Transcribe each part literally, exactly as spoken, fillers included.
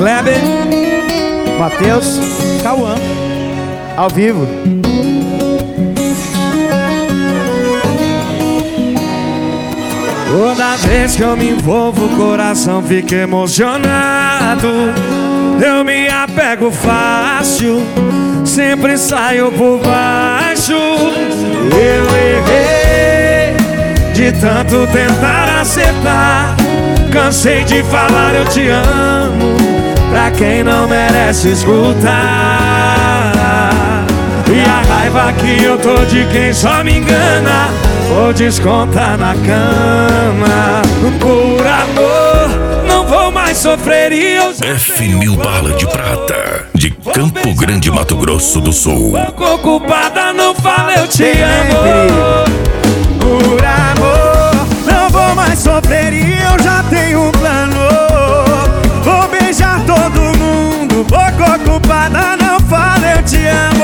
Kleber, Matheus, Cauã, ao vivo. Toda vez que eu me envolvo, o coração fica emocionado. Eu me apego fácil, sempre saio por baixo. Eu errei de tanto tentar acertar. Cansei de falar eu te amo pra quem não merece escutar. E a raiva que eu tô de quem só me engana, vou descontar na cama. Por amor, não vou mais sofrer e eu já F mil bala de prata, de Campo Grande, Mato Grosso do Sul. Pouco ocupada, não fala eu te amo. Por amor, não vou mais sofrer e eu já tenho um plano. Vou beijar todo mundo, pouco ocupada, não fala eu te amo.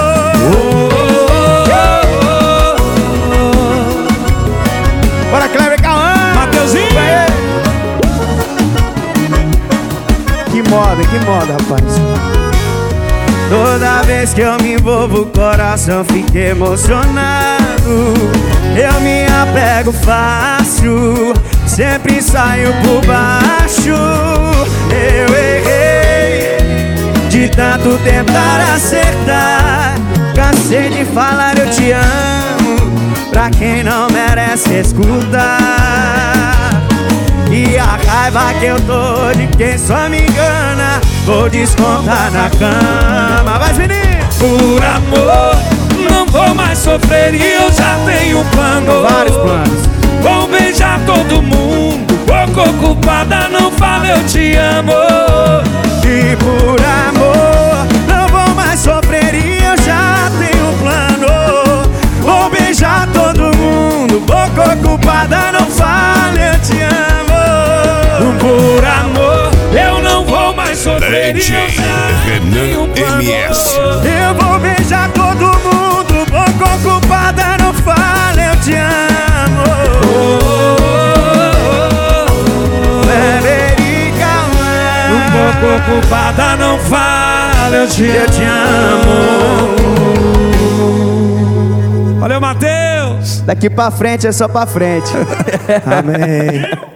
Bora, Kleber, Cauã, Mateuzinho. Que moda, que moda, rapaz. Toda vez que eu me envolvo, o coração fica emocionado. Eu me apego fácil, sempre saio por baixo. Eu errei de tanto tentar acertar. Cansei de falar eu te amo pra quem não merece escutar. E a raiva que eu tô de quem só me engana, vou descontar na cama. Vai, menino! Por amor, não vou mais sofrer e eu já tenho um plano. Vários planos. Vou beijar todo mundo, pouco ocupada, não fala eu te amo. E por amor, não vou mais sofrer e eu já tenho um plano. Vou beijar todo mundo, pouco ocupada, não fala eu te amo. Por amor, eu não vou mais sofrer e eu já tenho um plano. M S. Eu vou beijar todo mundo, pouco ocupada, não fala eu te amo. Um pouco ocupada, não fala eu te, Eu te amo. Valeu, Matheus. Daqui pra frente é só pra frente. Amém.